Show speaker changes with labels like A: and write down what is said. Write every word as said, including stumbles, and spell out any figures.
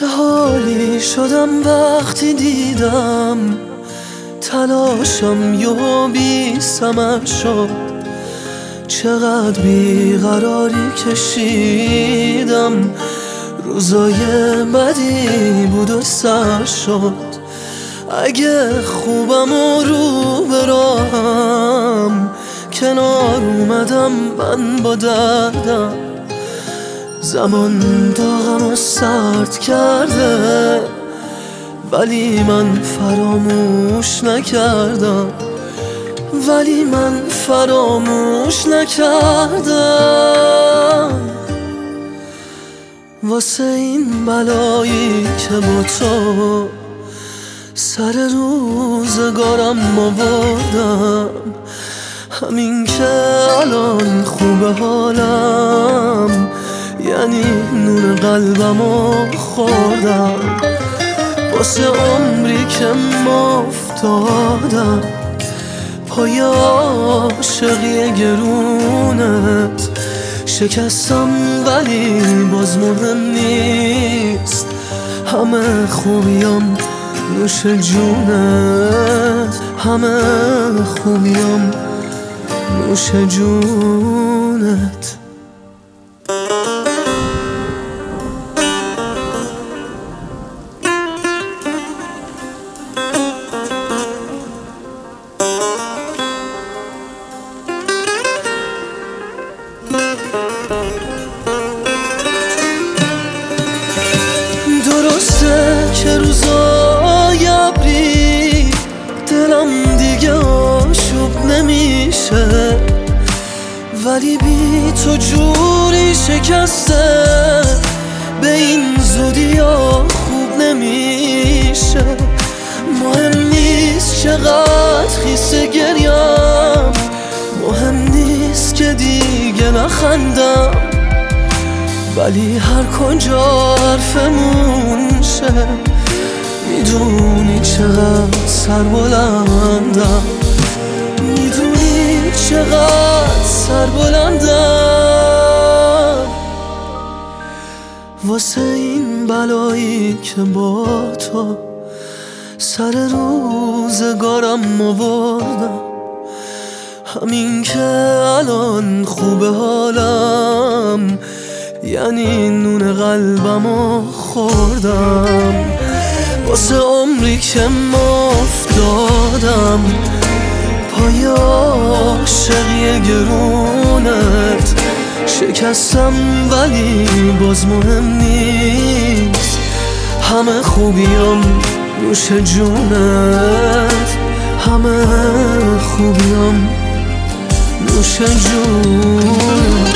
A: چه حالی شدم وقتی دیدم تلاشم یهو بی ثمر شد. چقدر بیقراری کشیدم، روزای بدی بود و سر شد. اگه خوبم و رو به راهم، کنار اومدم من با دردم. زمان داغم و سرد کرده، ولی من فراموش نکردم ولی من فراموش نکردم. واسه این بلایی که با تو سر روزگارم آوردم، همین که الان خوبه حالم، یعنی نون قلبمو خوردم. واسه عمری که مفتادم پای عاشقی گرونت، شکستم ولی باز مهم نیست. همه خوبیام نوش جونت، همه خوبیام نوش جونت. درسته که روزای ابری دلم دیگه آشوب نمیشه، ولی بی تو جوری شکسته به این زودی ها خوب نمیشه. مهم نیست چقدر خیسه گریم، مهم نیست که دیگه نخندم، ولی هر کجا حرفمون شه میدونی چقدر سربلندم، میدونی چقدر سربلندم. واسه این بلایی که با تو سر روزگارم آوردم، همین که الان خوبه حالم، یعنی نون قلبمو خوردم. واسه عمری که مفتادم پای عاشقی گرونت، شکستم ولی باز مهم نیست. همه خوبیام نوش جونت، همه خوبیام نوش جونت.